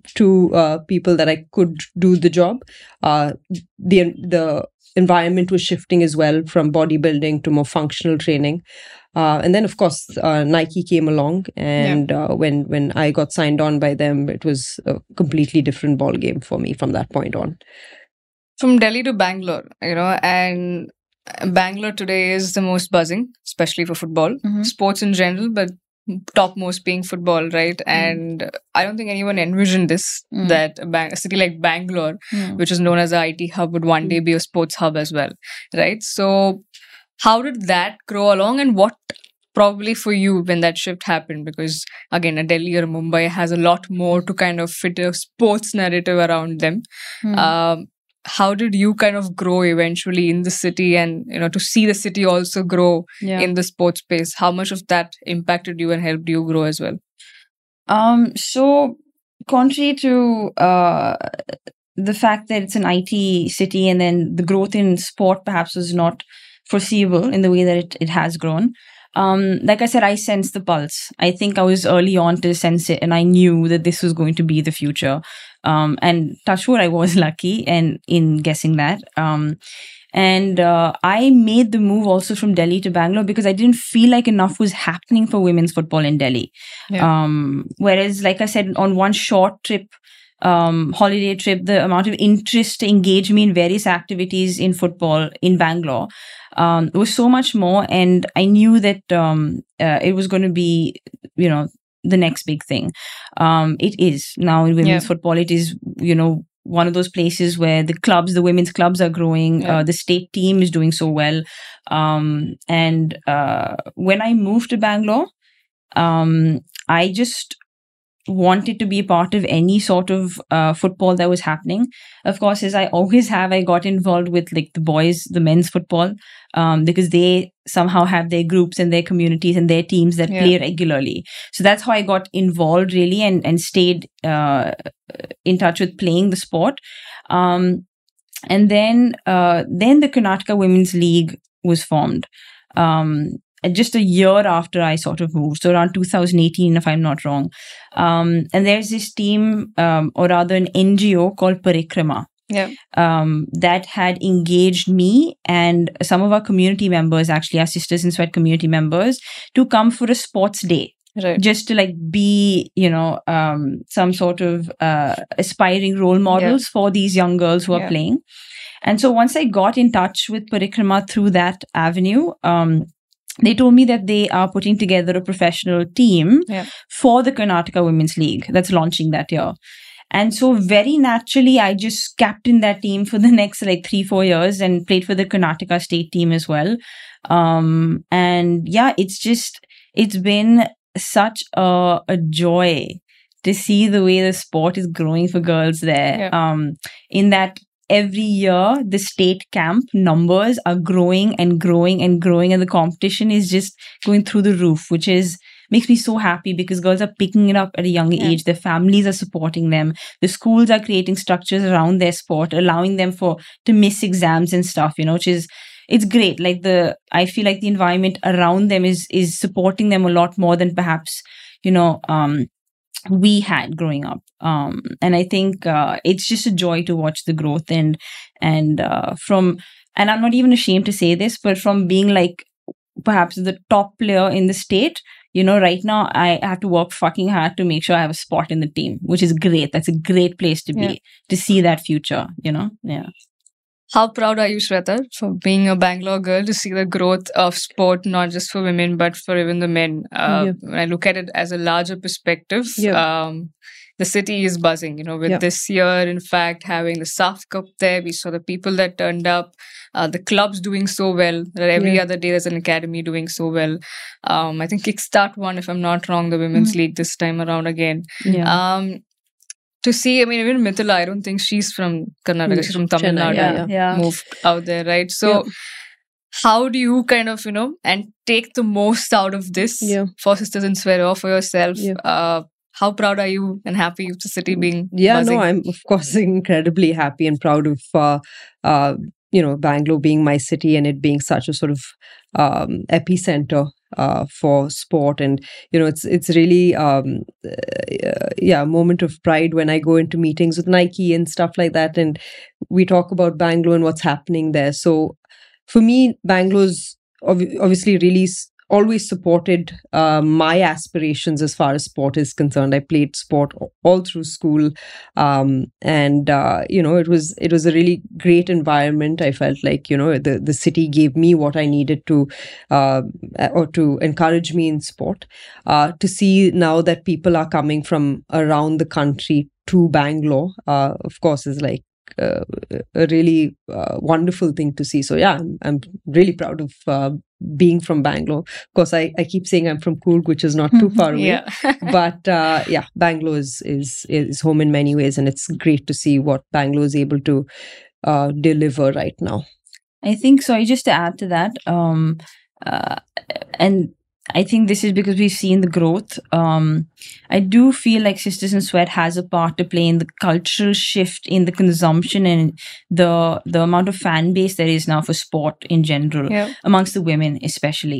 [SPEAKER 2] to uh, people that I could do the job. Uh, the the environment was shifting as well from bodybuilding to more functional training. Uh, and then, of course, uh, Nike came along, and yeah. uh, when when I got signed on by them, it was a completely different ball game for me from that point on.
[SPEAKER 1] From Delhi to Bangalore, you know, and Bangalore today is the most buzzing, especially for football, mm-hmm. sports in general, but topmost being football, right? Mm. And I don't think anyone envisioned this, mm. that a, bang- a city like Bangalore, mm. which is known as an I T hub, would one day be a sports hub as well, right? So how did that grow along, and what probably for you when that shift happened? Because again, a Delhi or a Mumbai has a lot more to kind of fit a sports narrative around them. Mm. Um, how did you kind of grow eventually in the city, and, you know, to see the city also grow yeah. in the sports space? How much of that impacted you and helped you grow as well?
[SPEAKER 3] Um, so contrary to uh, the fact that it's an I T city, and then the growth in sport perhaps was not foreseeable in the way that it, it has grown. um, like I said, I sensed the pulse. I think I was early on to sense it, and I knew that this was going to be the future. Um, and touch wood, I was lucky and in guessing that. Um, and uh, I made the move also from Delhi to Bangalore because I didn't feel like enough was happening for women's football in Delhi.
[SPEAKER 1] Yeah.
[SPEAKER 3] Um, whereas, like I said, on one short trip, um, holiday trip, the amount of interest to engage me in various activities in football in Bangalore um, was so much more. And I knew that um, uh, it was going to be, you know, the next big thing. Um, it is now in women's
[SPEAKER 1] Yeah.
[SPEAKER 3] football. It is, you know, one of those places where the clubs, the women's clubs are growing.
[SPEAKER 1] Yeah.
[SPEAKER 3] Uh, the state team is doing so well. Um, and uh, when I moved to Bangalore, um, I just wanted to be a part of any sort of uh, football that was happening. Of course, as I always have, I got involved with like the boys, the men's football, um, because they somehow have their groups and their communities and their teams that
[SPEAKER 1] Yeah.
[SPEAKER 3] play regularly. So that's how I got involved really and, and stayed uh, in touch with playing the sport. Um, and then, uh, then the Karnataka Women's League was formed. Um, just a year after I sort of moved, so around two thousand eighteen, if I'm not wrong. Um, and there's this team, um, or rather an N G O called Parikrama,
[SPEAKER 1] Yeah.
[SPEAKER 3] um, that had engaged me and some of our community members, actually our Sisters in Sweat community members, to come for a sports day.
[SPEAKER 1] Right.
[SPEAKER 3] Just to like be, you know, um, some sort of uh, aspiring role models for these young girls who are
[SPEAKER 1] Yeah.
[SPEAKER 3] playing. And so once I got in touch with Parikrama through that avenue, um, they told me that they are putting together a professional team
[SPEAKER 1] Yeah.
[SPEAKER 3] for the Karnataka Women's League that's launching that year. And so very naturally, I just captained that team for the next like three, four years and played for the Karnataka state team as well. Um, and yeah, it's just, it's been such a, a joy to see the way the sport is growing for girls there.
[SPEAKER 1] Yeah.
[SPEAKER 3] Um, in that every year, the state camp numbers are growing and growing and growing, and the competition is just going through the roof, which is makes me so happy because girls are picking it up at a young
[SPEAKER 1] Yeah.
[SPEAKER 3] age. Their families are supporting them. The schools are creating structures around their sport, allowing them for to miss exams and stuff, you know, which is it's great. Like the I feel like the environment around them is is supporting them a lot more than perhaps, you know, um we had growing up. Um, and I think uh, it's just a joy to watch the growth and and uh, from and I'm not even ashamed to say this, but from being like perhaps the top player in the state, you know, right now I have to work fucking hard to make sure I have a spot in the team, which is great. That's a great place to be
[SPEAKER 1] Yeah.
[SPEAKER 3] to see that future, you know. Yeah.
[SPEAKER 1] How proud are you, Shweta, for being a Bangalore girl to see the growth of sport, not just for women, but for even the men? Uh,
[SPEAKER 2] Yeah.
[SPEAKER 1] When I look at it as a larger perspective,
[SPEAKER 2] Yeah.
[SPEAKER 1] um, the city is buzzing, you know, with
[SPEAKER 2] Yeah.
[SPEAKER 1] this year, in fact, having the S A F Cup there. We saw the people that turned up, uh, the clubs doing so well, that every
[SPEAKER 2] Yeah.
[SPEAKER 1] other day there's an academy doing so well. Um, I think Kickstart won, if I'm not wrong, the Women's League this time around again.
[SPEAKER 3] Yeah.
[SPEAKER 1] Um, to see, I mean, even Mithila, I don't think she's from Karnataka, she's from Tamil
[SPEAKER 2] Chennai,
[SPEAKER 1] Nadu,
[SPEAKER 2] yeah, yeah.
[SPEAKER 3] yeah.
[SPEAKER 1] moved out there, right? So, how do you kind of, you know, and take the most out of this
[SPEAKER 2] Yeah.
[SPEAKER 1] for Sisters in Sweat or for yourself?
[SPEAKER 2] Yeah.
[SPEAKER 1] Uh, how proud are you and happy of the city being
[SPEAKER 2] Yeah,
[SPEAKER 1] buzzing?
[SPEAKER 2] no, I'm of course incredibly happy and proud of uh, uh, you know, Bangalore being my city and it being such a sort of um, epicenter uh, for sport. And you know, it's it's really um, uh, yeah, a moment of pride when I go into meetings with Nike and stuff like that, and we talk about Bangalore and what's happening there. So for me, Bangalore's ob- obviously really s- always supported uh, my aspirations as far as sport is concerned. I played sport a- all through school, um, and uh, you know, it was it was a really great environment. I felt like, you know, the the city gave me what I needed to, uh, or to encourage me in sport. Uh, to see now that people are coming from around the country to Bangalore, uh, of course, is like uh, a really uh, wonderful thing to see. So yeah, I'm, I'm really proud of uh, being from Bangalore. Of course, I, I keep saying I'm from Coorg, which is not too far away.
[SPEAKER 1] Yeah.
[SPEAKER 2] But uh, yeah, Bangalore is, is is home in many ways, and it's great to see what Bangalore is able to uh, deliver right now.
[SPEAKER 3] I think so. Just to add to that, um, uh, and I think this is because we've seen the growth. Um, I do feel like Sisters in Sweat has a part to play in the cultural shift in the consumption and the the amount of fan base there is now for sport in general,
[SPEAKER 1] Yeah.
[SPEAKER 3] amongst the women especially.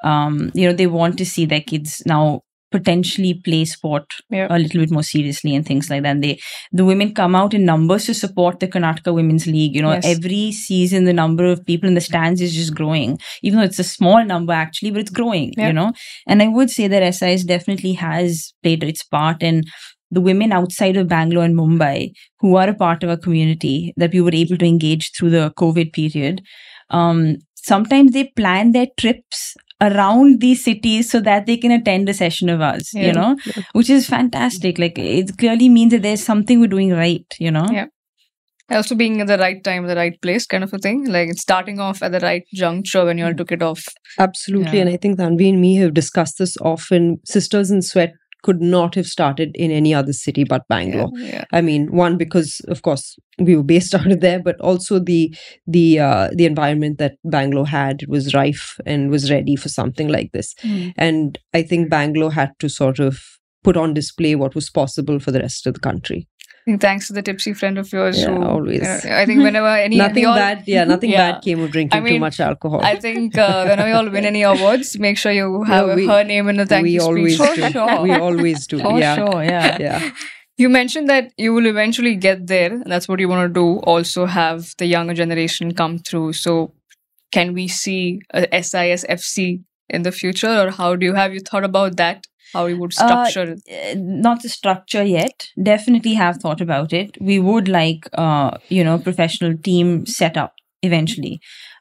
[SPEAKER 3] Um, you know, they want to see their kids now potentially play sport
[SPEAKER 1] Yeah.
[SPEAKER 3] a little bit more seriously and things like that. And they, the women come out in numbers to support the Karnataka Women's League. You know,
[SPEAKER 1] Yes.
[SPEAKER 3] every season, the number of people in the stands is just growing, even though it's a small number actually, but it's growing,
[SPEAKER 1] Yeah.
[SPEAKER 3] you know. And I would say that S I S definitely has played its part in the women outside of Bangalore and Mumbai who are a part of our community that we were able to engage through the COVID period. Um, sometimes they plan their trips around these cities so that they can attend a session of ours,
[SPEAKER 1] Yeah.
[SPEAKER 3] you know, which is fantastic. Like, it clearly means that there's something we're doing right, you know.
[SPEAKER 1] Yeah. Also being at the right time, the right place kind of a thing. Like it's starting off at the right juncture when you all took it off.
[SPEAKER 2] Absolutely.
[SPEAKER 3] Yeah.
[SPEAKER 2] And I think Tanvi and me have discussed this often. Sisters in Sweat could not have started in any other city but Bangalore.
[SPEAKER 1] Yeah. yeah.
[SPEAKER 2] I mean, one, because of course we were based out of there, but also the the uh, the environment that Bangalore had, it was rife and was ready for something like this.
[SPEAKER 3] Mm.
[SPEAKER 2] And I think Bangalore had to sort of put on display what was possible for the rest of the country.
[SPEAKER 1] I think thanks to the tipsy friend of yours.
[SPEAKER 2] Yeah,
[SPEAKER 1] who,
[SPEAKER 2] always.
[SPEAKER 1] you know, I think whenever any
[SPEAKER 2] Nothing
[SPEAKER 1] we all,
[SPEAKER 2] bad, yeah, nothing
[SPEAKER 1] Yeah.
[SPEAKER 2] bad came of drinking
[SPEAKER 1] I mean,
[SPEAKER 2] too much alcohol.
[SPEAKER 1] I think uh, whenever you all win any awards, make sure you have
[SPEAKER 2] we-
[SPEAKER 1] her name in the thank
[SPEAKER 2] we
[SPEAKER 1] you
[SPEAKER 2] always
[SPEAKER 1] speech.
[SPEAKER 3] For
[SPEAKER 2] do.
[SPEAKER 3] sure.
[SPEAKER 2] We always do.
[SPEAKER 3] For
[SPEAKER 2] yeah.
[SPEAKER 3] sure, yeah.
[SPEAKER 2] Yeah.
[SPEAKER 1] You mentioned that you will eventually get there. And that's what you want to do. Also have the younger generation come through. So can we see a S I S F C in the future, or how do you have you thought about that? How you would
[SPEAKER 3] Uh,
[SPEAKER 1] structure it?
[SPEAKER 3] Uh, not the structure yet. Definitely have thought about it. We would like, uh, you know, professional team set up eventually.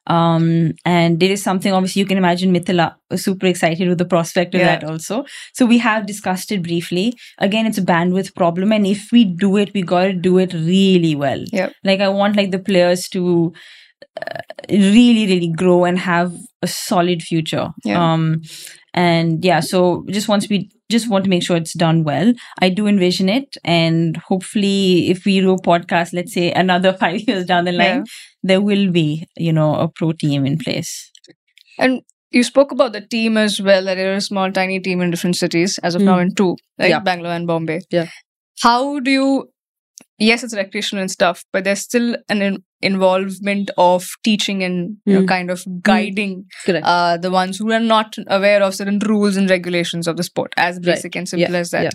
[SPEAKER 3] Um, and it is something, obviously, you can imagine Mithila was super excited with the prospect of
[SPEAKER 1] Yeah.
[SPEAKER 3] that also. So we have discussed it briefly. Again, it's a bandwidth problem. And if we do it, we got to do it really well.
[SPEAKER 1] Yeah.
[SPEAKER 3] Like, I want like the players to uh, really, really grow and have a solid future.
[SPEAKER 1] Yeah.
[SPEAKER 3] Um, and yeah, so just once we just want to make sure it's done well. I do envision it, and hopefully, if we do a podcast, let's say another five years down the line,
[SPEAKER 1] Yeah.
[SPEAKER 3] there will be, you know, a pro team in place.
[SPEAKER 1] And you spoke about the team as well, that you're a small, tiny team in different cities, as of
[SPEAKER 2] Mm.
[SPEAKER 1] now in two, right?
[SPEAKER 2] Yeah.
[SPEAKER 1] Bangalore and Bombay.
[SPEAKER 2] Yeah.
[SPEAKER 1] How do you, yes, it's recreational and stuff, but there's still an in- involvement of teaching and you know,
[SPEAKER 2] Mm.
[SPEAKER 1] kind of guiding
[SPEAKER 2] Correct.
[SPEAKER 1] uh, the ones who are not aware of certain rules and regulations of the sport, as basic and simple
[SPEAKER 2] Yeah.
[SPEAKER 1] as that.
[SPEAKER 2] Yeah.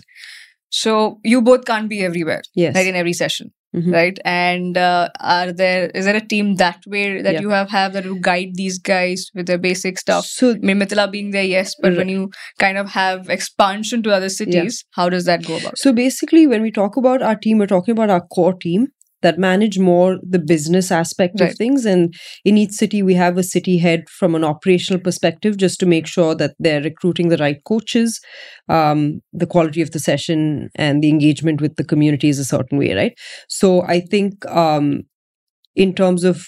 [SPEAKER 1] So you both can't be everywhere,
[SPEAKER 2] Yes.
[SPEAKER 1] like in every session.
[SPEAKER 2] Mhm.
[SPEAKER 1] Right, and uh, are there is there a team that way that
[SPEAKER 2] Yeah.
[SPEAKER 1] you have have that will guide these guys with their basic stuff?
[SPEAKER 2] So
[SPEAKER 1] I mean, Mithila being there, yes, but when you kind of have expansion to other cities, how does that go about?
[SPEAKER 2] So basically, when we talk about our team, we're talking about our core team that manage more the business aspect
[SPEAKER 1] Right.
[SPEAKER 2] of things. And in each city, we have a city head from an operational perspective just to make sure that they're recruiting the right coaches, um, the quality of the session, and the engagement with the community is a certain way, right? So I think um, in terms of,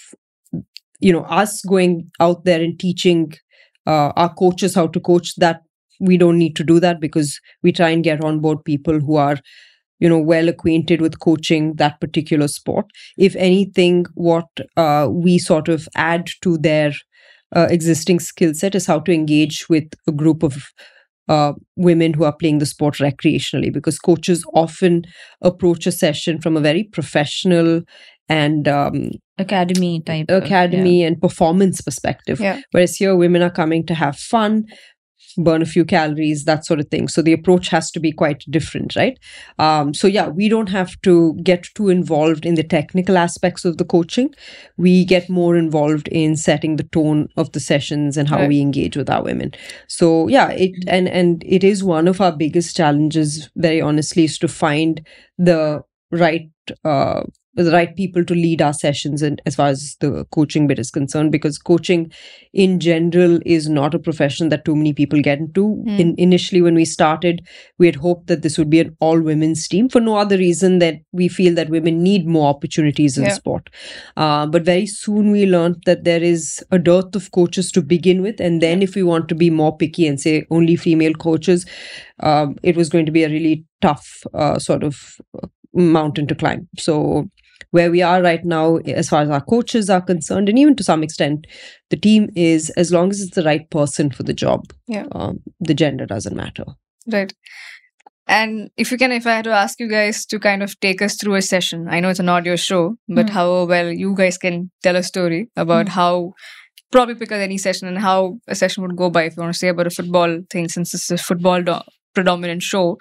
[SPEAKER 2] you know, us going out there and teaching uh, our coaches how to coach, that we don't need to do that because we try and get on board people who are, you know, well acquainted with coaching that particular sport. If anything, what uh, we sort of add to their uh, existing skill set is how to engage with a group of uh, women who are playing the sport recreationally, because coaches often approach a session from a very professional and um,
[SPEAKER 3] Academy type. of-
[SPEAKER 2] academy and performance perspective.
[SPEAKER 1] Yeah.
[SPEAKER 2] Whereas here, women are coming to have fun, burn a few calories, that sort of thing. So the approach has to be quite different, right? Um, so yeah, we don't have to get too involved in the technical aspects of the coaching. We get more involved in setting the tone of the sessions and how
[SPEAKER 1] Right.
[SPEAKER 2] we engage with our women. So yeah, it and and it is one of our biggest challenges, very honestly, is to find the right uh, the right people to lead our sessions, and as far as the coaching bit is concerned, because coaching in general is not a profession that too many people get into.
[SPEAKER 1] Mm.
[SPEAKER 2] In, initially, when we started, we had hoped that this would be an all women's team for no other reason that we feel that women need more opportunities in
[SPEAKER 1] Yeah.
[SPEAKER 2] sport. Uh, but very soon we learned that there is a dearth of coaches to begin with, and then if we want to be more picky and say only female coaches, um, it was going to be a really tough uh, sort of uh, mountain to climb. So where we are right now, as far as our coaches are concerned, and even to some extent, the team is, as long as it's the right person for the job,
[SPEAKER 1] Yeah.
[SPEAKER 2] um, the gender doesn't matter.
[SPEAKER 1] Right. And if you can, if I had to ask you guys to kind of take us through a session, I know it's an audio show, but
[SPEAKER 3] Mm.
[SPEAKER 1] how well you guys can tell a story about
[SPEAKER 3] Mm.
[SPEAKER 1] how probably pick any session and how a session would go by. If you want to say about a football thing, since this is a football do- predominant show,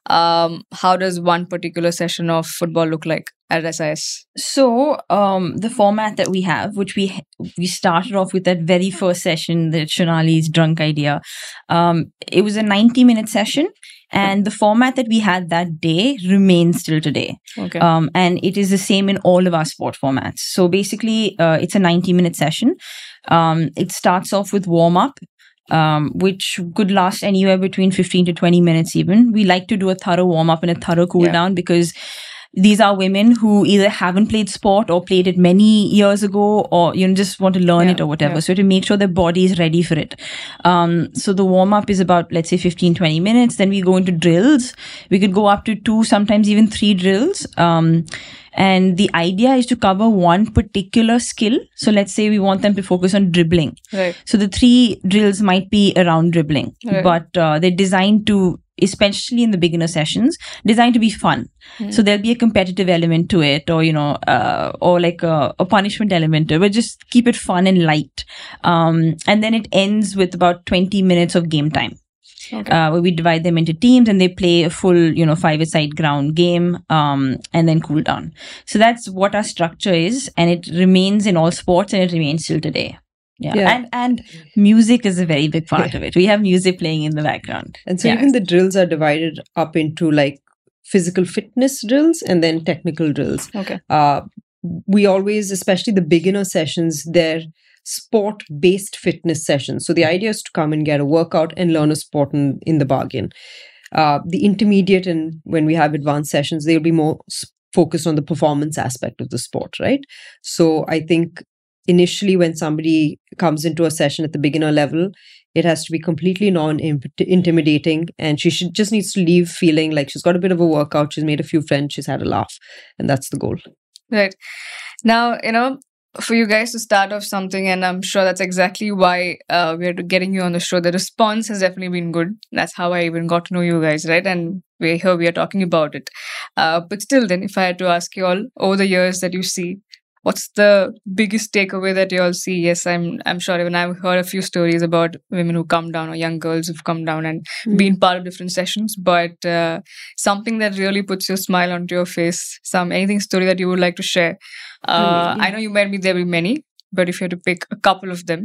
[SPEAKER 1] um, how does one particular session of football look like at S I S?
[SPEAKER 3] So um, the format that we have, which we we started off with that very first session, the Shonali's drunk idea, um, it was a ninety minute session. And the format that we had that day remains till today.
[SPEAKER 1] Okay.
[SPEAKER 3] Um, and it is the same in all of our sport formats. So basically, uh, it's a ninety minute session. Um, it starts off with warm up, um, which could last anywhere between fifteen to twenty minutes even. We like to do a thorough warm up and a thorough cool
[SPEAKER 1] Yeah.
[SPEAKER 3] down because these are women who either haven't played sport or played it many years ago, or you know just want to learn
[SPEAKER 1] Yeah,
[SPEAKER 3] it or whatever.
[SPEAKER 1] yeah.
[SPEAKER 3] So to make sure their body is ready for it. Um, so the warm up is about, let's say, fifteen, twenty minutes. Then we go into drills. We could go up to two, sometimes even three drills. Um, and the idea is to cover one particular skill. So let's say we want them to focus on dribbling.
[SPEAKER 1] Right.
[SPEAKER 3] So the three drills might be around dribbling,
[SPEAKER 1] Right.
[SPEAKER 3] but uh, they're designed to, especially in the beginner sessions, designed to be fun.
[SPEAKER 1] Mm.
[SPEAKER 3] So there'll be a competitive element to it, or you know, uh, or like a, a punishment element to it, but just keep it fun and light. Um, and then it ends with about twenty minutes of game time.
[SPEAKER 1] Okay.
[SPEAKER 3] Uh, where we divide them into teams and they play a full, you know, five-a-side ground game, um, and then cool down. So that's what our structure is, and it remains in all sports, and it remains till today. Yeah.
[SPEAKER 2] Yeah.
[SPEAKER 3] And and music is a very big part of it. We have music playing in the background.
[SPEAKER 2] And so
[SPEAKER 3] Yeah.
[SPEAKER 2] even the drills are divided up into like physical fitness drills and then technical drills.
[SPEAKER 1] Okay.
[SPEAKER 2] Uh, we always, especially the beginner sessions, they're sport-based fitness sessions. So the idea is to come and get a workout and learn a sport in, in the bargain. Uh, the intermediate and when we have advanced sessions, they'll be more s- focused on the performance aspect of the sport, right? So I think initially when somebody comes into a session at the beginner level, it has to be completely non-intimidating, and she should just needs to leave feeling like she's got a bit of a workout, she's made a few friends, she's had a laugh, and that's the goal.
[SPEAKER 1] Right. Now, you know, for you guys to start off something, and I'm sure that's exactly why uh, we're getting you on the show. The response has definitely been good. That's how I even got to know you guys, right? And we're here, we are talking about it. Uh, but still, then, if I had to ask you all over the years that you see, what's the biggest takeaway that you all see? Yes, I'm I'm sure even I've heard a few stories about women who come down or young girls who've come down and
[SPEAKER 2] Mm.
[SPEAKER 1] been part of different sessions. But uh, something that really puts your smile onto your face, some anything story that you would like to share. Uh,
[SPEAKER 2] yeah.
[SPEAKER 1] I know you might be there be many, but if you had to pick a couple of them,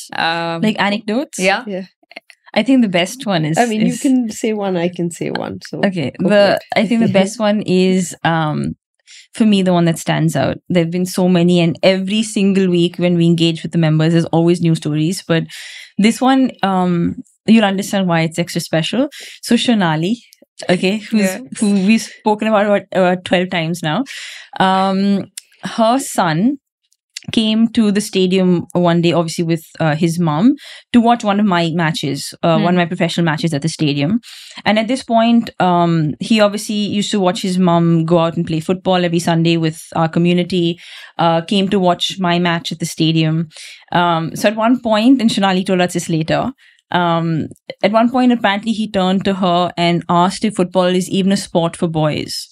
[SPEAKER 1] um,
[SPEAKER 3] Like anecdotes?
[SPEAKER 1] yeah,
[SPEAKER 2] Yeah.
[SPEAKER 3] I think the best one is.
[SPEAKER 2] I mean, you
[SPEAKER 3] is-
[SPEAKER 2] can say one, I can say one. So
[SPEAKER 3] Okay.
[SPEAKER 2] go for
[SPEAKER 3] The
[SPEAKER 2] it.
[SPEAKER 3] I think the best one is um for me the one that stands out. There have been so many, and every single week when we engage with the members, there's always new stories. But this one, um, you'll understand why it's extra special. So Shonali, okay, who's
[SPEAKER 1] Yeah.
[SPEAKER 3] who we've spoken about about, about twelve times now. Um, her son came to the stadium one day, obviously with uh, his mom, to watch one of my matches, uh,
[SPEAKER 1] Hmm.
[SPEAKER 3] one of my professional matches at the stadium. And at this point, um, he obviously used to watch his mom go out and play football every Sunday with our community, uh, came to watch my match at the stadium. Um, so at one point, and Shonali told us this later, um, at one point, apparently he turned to her and asked if football is even a sport for boys.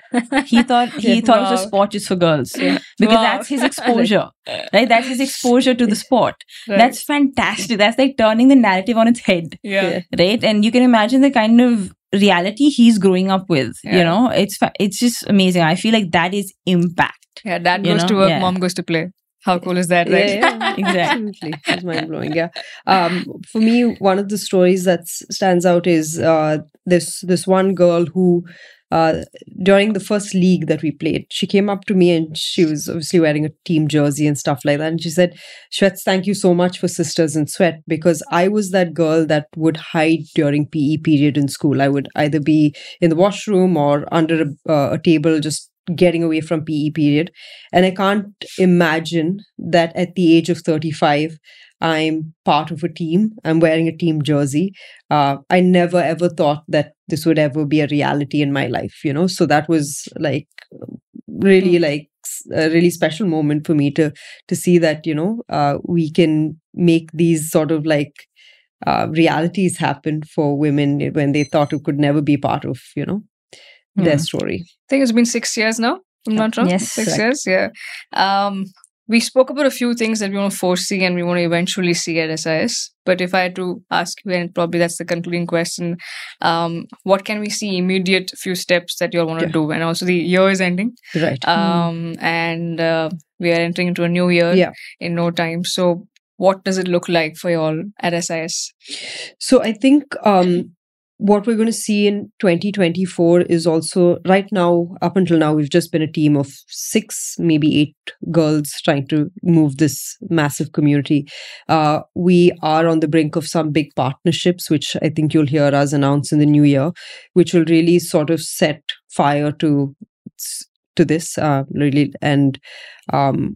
[SPEAKER 3] He thought he
[SPEAKER 2] Yeah.
[SPEAKER 3] thought it was a
[SPEAKER 1] Wow.
[SPEAKER 3] sport just for girls,
[SPEAKER 2] Yeah.
[SPEAKER 3] because
[SPEAKER 1] Wow.
[SPEAKER 3] that's his exposure, right? That's his exposure to the sport.
[SPEAKER 1] Right.
[SPEAKER 3] That's fantastic. That's like turning the narrative on its head,
[SPEAKER 1] yeah.
[SPEAKER 2] Yeah.
[SPEAKER 3] right? And you can imagine the kind of reality he's growing up with.
[SPEAKER 1] Yeah.
[SPEAKER 3] You know, it's fa- it's just amazing. I feel like that is impact.
[SPEAKER 1] Yeah, dad
[SPEAKER 3] You
[SPEAKER 1] goes
[SPEAKER 3] know?
[SPEAKER 1] to work,
[SPEAKER 3] Yeah.
[SPEAKER 1] mom goes to play. How cool is that, right?
[SPEAKER 2] Yeah, yeah,
[SPEAKER 3] Exactly.
[SPEAKER 2] absolutely. It's mind blowing. Yeah. Um, for me, one of the stories that s- stands out is uh, this this one girl who, uh, during the first league that we played, she came up to me and she was obviously wearing a team jersey and stuff like that. And she said, "Shwets, thank you so much for Sisters in Sweat, because I was that girl that would hide during P E period in school. I would either be in the washroom or under a, uh, a table, just getting away from P E period. And I can't imagine that at the age of thirty-five, I'm part of a team. I'm wearing a team jersey. Uh, I never ever thought that this would ever be a reality in my life, you know? So that was like really
[SPEAKER 1] Mm.
[SPEAKER 2] like s- a really special moment for me to to see that, you know, uh, we can make these sort of like uh, realities happen for women when they thought it could never be part of, you know, their
[SPEAKER 3] Yeah.
[SPEAKER 2] story.
[SPEAKER 1] I think it's been six years now. I'm not wrong.
[SPEAKER 3] Yes,
[SPEAKER 1] six
[SPEAKER 2] correct.
[SPEAKER 1] years. Yeah. Um, we spoke about a few things that we want to foresee and we want to eventually see at S I S. But if I had to ask you, and probably that's the concluding question, um, what can we see immediate few steps that you all want to
[SPEAKER 2] Yeah.
[SPEAKER 1] do? And also the year is ending.
[SPEAKER 2] Right.
[SPEAKER 1] Um, and uh, we are entering into a new year
[SPEAKER 2] Yeah.
[SPEAKER 1] in no time. So what does it look like for you all at S I S?
[SPEAKER 2] So I think um, what we're going to see in twenty twenty-four is also, right now, up until now, we've just been a team of six, maybe eight girls trying to move this massive community. Uh, we are on the brink of some big partnerships, which I think you'll hear us announce in the new year, which will really sort of set fire to to this, uh, really, and um,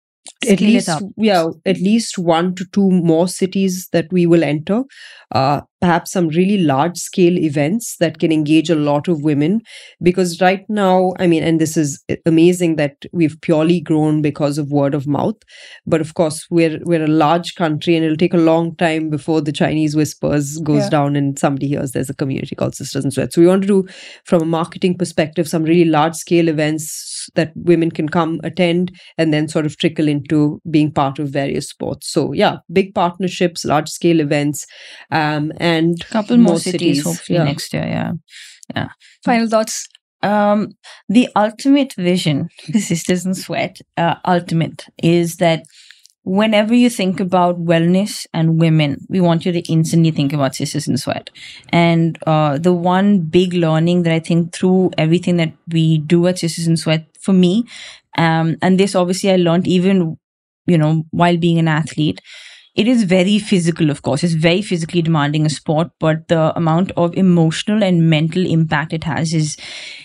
[SPEAKER 2] at
[SPEAKER 3] Scale it
[SPEAKER 2] least,
[SPEAKER 3] up.
[SPEAKER 2] yeah, at least one to two more cities that we will enter. Uh, perhaps some really large scale events that can engage a lot of women, because right now, I mean, and this is amazing that we've purely grown because of word of mouth, but of course we're we're a large country and it'll take a long time before the Chinese whispers goes
[SPEAKER 1] Yeah.
[SPEAKER 2] down and somebody hears there's a community called Sisters in Sweat. So we want to do, from a marketing perspective, some really large scale events that women can come attend and then sort of trickle into being part of various sports. So yeah, big partnerships, large scale events, um, and
[SPEAKER 3] Couple more, cities, hopefully
[SPEAKER 2] yeah.
[SPEAKER 3] next year. Yeah.
[SPEAKER 1] Final thoughts?
[SPEAKER 3] Um, the ultimate vision, the Sisters in Sweat, uh, ultimate is that whenever you think about wellness and women, we want you to instantly think about Sisters in Sweat. And uh, the one big learning that I think through everything that we do at Sisters in Sweat, for me, um, and this obviously I learned even, you know, while being an athlete, it is very physical, of course. It's very physically demanding a sport, but the amount of emotional and mental impact it has is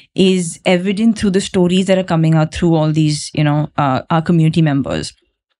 [SPEAKER 3] is evident through the stories that are coming out through all these, you know, uh, our community members.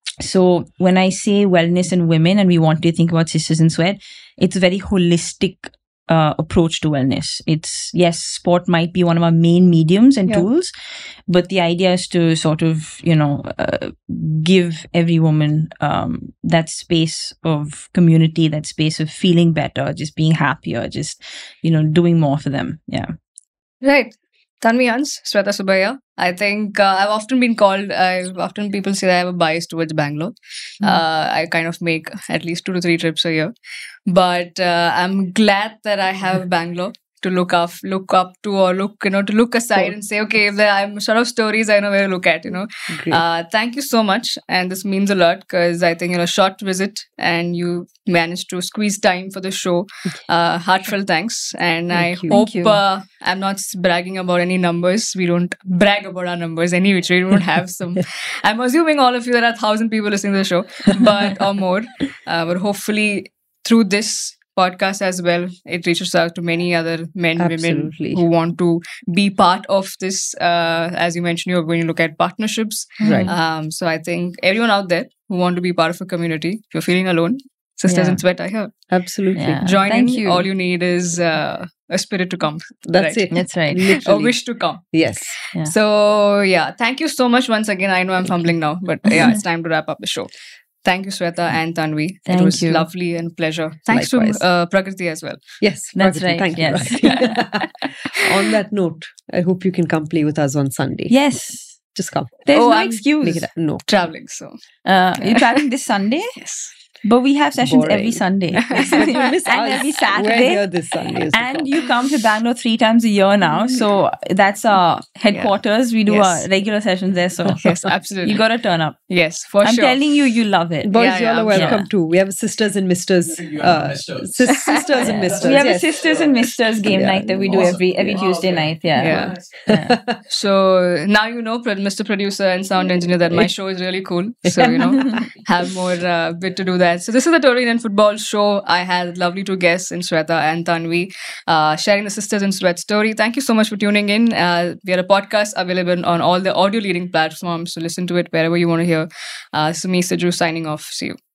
[SPEAKER 3] So when I say wellness and women, and we want to think about Sisters in Sweat, it's a very holistic uh, approach to wellness. It's, yes, sport might be one of our main mediums and
[SPEAKER 1] Yeah.
[SPEAKER 3] tools, but the idea is to sort of, you know, uh, give every woman um, that space of community, that space of feeling better, just being happier, just, you know, doing more for them. Yeah.
[SPEAKER 1] Right. Tanvi Hans, Sweta Subaya. I think uh, I've often been called, I've often people say that I have a bias towards Bangalore. Uh, I kind of make at least two to three trips a year. But uh, I'm glad that I have Bangalore to look up, look up to, or look, you know, to look aside and say, okay, if there are sort of stories, I know where to look at, you know.
[SPEAKER 2] Great.
[SPEAKER 1] Uh, thank you so much. And this means a lot because I think, you know, short visit and you managed to squeeze time for the show. Uh, heartfelt thanks. And
[SPEAKER 2] Thank
[SPEAKER 1] I
[SPEAKER 2] you.
[SPEAKER 1] hope
[SPEAKER 3] Thank you.
[SPEAKER 1] uh, I'm not bragging about any numbers. We don't brag about our numbers any which way. We don't have some. I'm assuming all of you, there are a thousand people listening to the show, but or more. Uh, but hopefully through this podcast as well, it reaches out to many other men,
[SPEAKER 2] Absolutely.
[SPEAKER 1] women who want to be part of this. Uh, as you mentioned, you're going to look at partnerships.
[SPEAKER 2] Right.
[SPEAKER 1] Um, so I think everyone out there who want to be part of a community, if you're feeling alone, Sisters
[SPEAKER 3] Yeah.
[SPEAKER 1] in Sweat are here.
[SPEAKER 2] Absolutely.
[SPEAKER 3] Yeah.
[SPEAKER 1] Join
[SPEAKER 3] Thank
[SPEAKER 1] in.
[SPEAKER 3] you.
[SPEAKER 1] All you need is uh, a spirit to come.
[SPEAKER 2] That's
[SPEAKER 1] Right.
[SPEAKER 2] it.
[SPEAKER 3] That's right.
[SPEAKER 1] A
[SPEAKER 2] Literally.
[SPEAKER 1] wish to come.
[SPEAKER 2] Yes.
[SPEAKER 3] Yeah.
[SPEAKER 1] So yeah, thank you so much once again. I know I'm fumbling now, but yeah, it's time to wrap up the show. Thank you, Sweta and Tanvi.
[SPEAKER 3] Thank
[SPEAKER 1] it was
[SPEAKER 3] you.
[SPEAKER 1] lovely and pleasure. Thanks
[SPEAKER 2] Likewise.
[SPEAKER 1] to uh, Prakriti as well.
[SPEAKER 2] Yes.
[SPEAKER 3] That's
[SPEAKER 2] Prakriti,
[SPEAKER 3] right,
[SPEAKER 2] Thank
[SPEAKER 3] yes.
[SPEAKER 2] you. Prakriti. On that note, I hope you can come play with us on Sunday.
[SPEAKER 3] Yes.
[SPEAKER 2] Just come.
[SPEAKER 3] There's
[SPEAKER 1] Oh,
[SPEAKER 3] no
[SPEAKER 1] I'm-
[SPEAKER 3] excuse.
[SPEAKER 2] Make it up. No.
[SPEAKER 1] Traveling, so
[SPEAKER 3] Uh, you're traveling this Sunday,
[SPEAKER 1] yes.
[SPEAKER 3] but we have sessions
[SPEAKER 2] Boring.
[SPEAKER 3] every Sunday.
[SPEAKER 2] But you miss
[SPEAKER 3] and
[SPEAKER 2] us.
[SPEAKER 3] every
[SPEAKER 2] We're
[SPEAKER 3] Saturday.
[SPEAKER 2] here this Sunday. is the
[SPEAKER 3] And
[SPEAKER 2] problem.
[SPEAKER 3] you come to Bangalore three times a year now. So that's our headquarters. We do
[SPEAKER 1] Yes.
[SPEAKER 3] our regular sessions there. So
[SPEAKER 1] Yes, absolutely.
[SPEAKER 3] you got to turn up.
[SPEAKER 1] yes, for
[SPEAKER 3] I'm
[SPEAKER 1] sure.
[SPEAKER 3] telling you, you love it.
[SPEAKER 2] Boys,
[SPEAKER 1] Yeah,
[SPEAKER 2] you all
[SPEAKER 1] yeah,
[SPEAKER 2] are welcome
[SPEAKER 3] yeah.
[SPEAKER 2] too. We have sisters and misters.
[SPEAKER 4] You
[SPEAKER 2] Uh,
[SPEAKER 4] have misters.
[SPEAKER 2] sis- sisters and misters.
[SPEAKER 3] We have a
[SPEAKER 2] yes.
[SPEAKER 3] sisters and misters game
[SPEAKER 2] Yeah.
[SPEAKER 3] night that we do
[SPEAKER 4] Awesome.
[SPEAKER 3] every every
[SPEAKER 4] Yeah.
[SPEAKER 3] Tuesday
[SPEAKER 4] Okay.
[SPEAKER 3] night. Yeah.
[SPEAKER 1] Yeah.
[SPEAKER 3] Yeah.
[SPEAKER 1] So now you know, Pro- Mister Producer and Sound Engineer, that my show is really cool. So, you know, have more uh, bit to do that. So this is the Total Indian Football Show. I had lovely two guests in Sweta and Tanvi uh, sharing the Sisters in Sweat story. Thank you so much for tuning in. Uh, we are a podcast available on all the audio leading platforms. So listen to it wherever you want to hear. Uh, so me, Siju, signing off. See you.